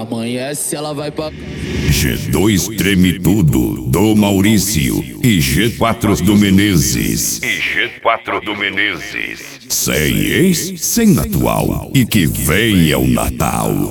Amanhece, ela vai pra... G2 Treme Tudo, do Maurício. E G4 do Menezes. Sem ex, sem atual. E que venha o Natal.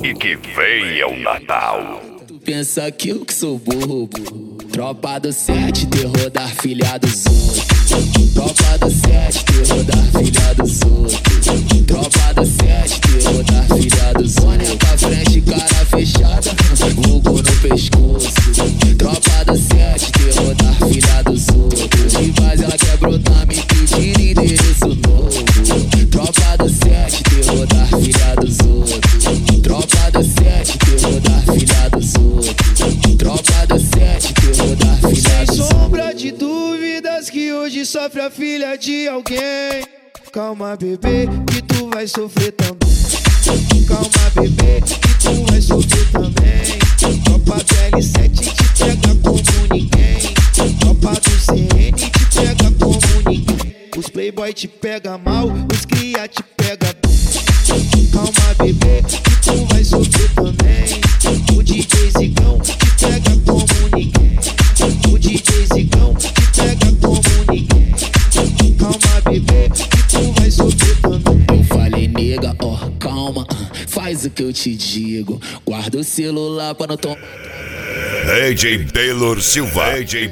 Tu pensa que eu que sou bobo. Tropa do 7, terror da filha dos outros. Tropa do 7, terror da filha dos outros. Tropa do 7, terror da filha dos outros. Olha pra frente, cara fechada, vulgo no pescoço. Tropa do 7, terror da filha dos outros. De base ela quer brotar, me pedindo endereço novo. Tropa do 7, terror da filha dos outros. Tropa do 7, terror da filha dos outros. Tropa do 7, terror da filha dos outros. Sem sombra de dúvidas que hoje sofre a filha de alguém. Calma, bebê, que tu vai sofrer também. Calma, bebê, que tu vai sofrer também. Tropa do L7 te pega como ninguém. Tropa do CN te pega como ninguém. Os playboy te pega mal, os cria te pega bem. Calma, bebê, que tu vai sofrer também. O DJ Zigão te pega como ninguém. O DJ Zigão te pega como ninguém. Calma, bebê, que tu vai sofrer também. Eu falei, nega, ó, calma, faz o que eu te digo. Guarda o celular pra não tomar. AJ Taylor Silva.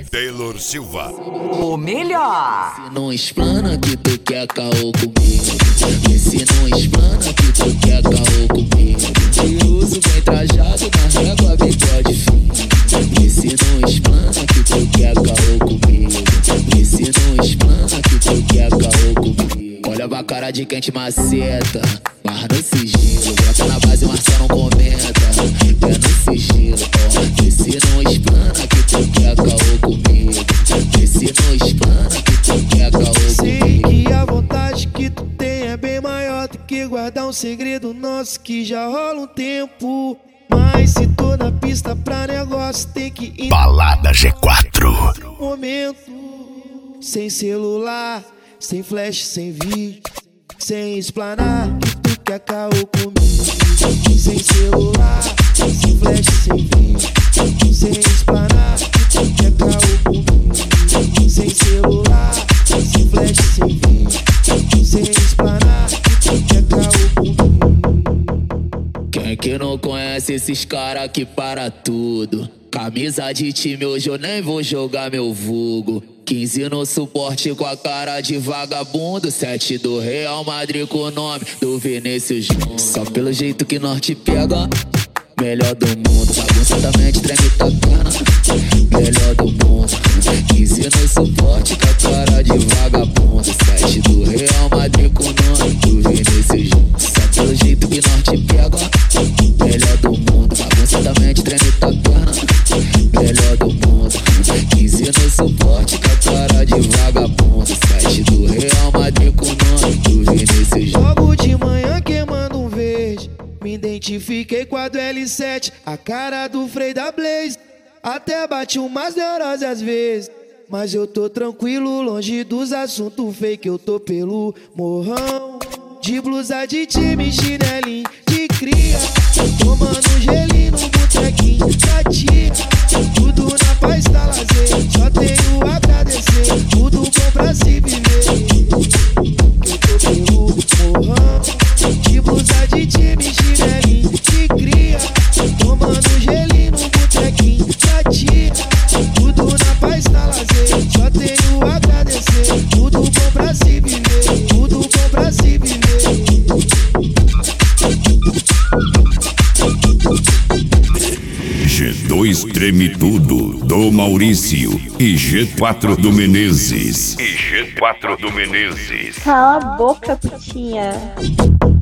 O melhor. Se não explana que tu quer caô comigo. E se não explana que tu quer caô comigo. Cheiroso bem trajado na régua, bigode fino. E se não explana que tu quer caô comigo. E se não explana que tu quer caô comigo. Olha pra cara de quem te maceta, mas no sigilo. Bota na base, mas só não comenta. É no sigilo, ó. E se não explana que tu quer caô comigo. E se não explana que tu quer caô comigo. Sei que a vontade que tu tem é bem maior do que guardar um segredo nosso que já rola um tempo. Mas se tô na pista pra negócio, tem que ir. Balada G4. Momento, sem celular, sem flash, sem vídeo, sem explanar que tu quer caô comigo. Sem celular, sem flash, sem vídeo, sem explanar que tu quer caô comigo. Sem celular, sem flash, sem vídeo, sem explanar que tu quer caô comigo. Quem que não conhece esses cara que para tudo? Camisa de time, hoje eu nem vou jogar meu vulgo. 15 no suporte com a cara de vagabundo. 7 do Real Madrid com o nome do Vinícius Júnior. Só pelo jeito que nós te pega, melhor do mundo. Bagunça da mente, treme tua cana, melhor do mundo. 15 no suporte com a cara de vagabundo. 7 do Real Madrid com o nome do Vinícius Júnior. Só pelo jeito que nós te pega, melhor do mundo. Bagunça da mente, treme tua cana, melhor do mundo. 15 no suporte com a cara de vagabundo. 7 do Real Madrid com o nome do Vinícius Júnior. Logo de manhã queimando um verde, me identifiquei com a do L7, a cara do Frei da Blaze. Até bati umas neuroses às vezes, mas eu tô tranquilo, longe dos assuntos fake. Eu tô pelo morrão, de blusa de time, chinelinho de cria, tomando gelinho no botequinho da tia. Tudo na paz, tá lazer, só tenho a agradecer. Tudo bom pra se viver. Eu tô pelo morrão, de blusa de time, chinelinho de cria, tomando gelinho no botequinho da tia. Tudo na paz, tá lazer, só tenho a agradecer. Tudo bom pra se viver, tudo bom pra se viver. G2 Treme Tudo, do Maurício. E G4 do Menezes. Cala a boca, putinha.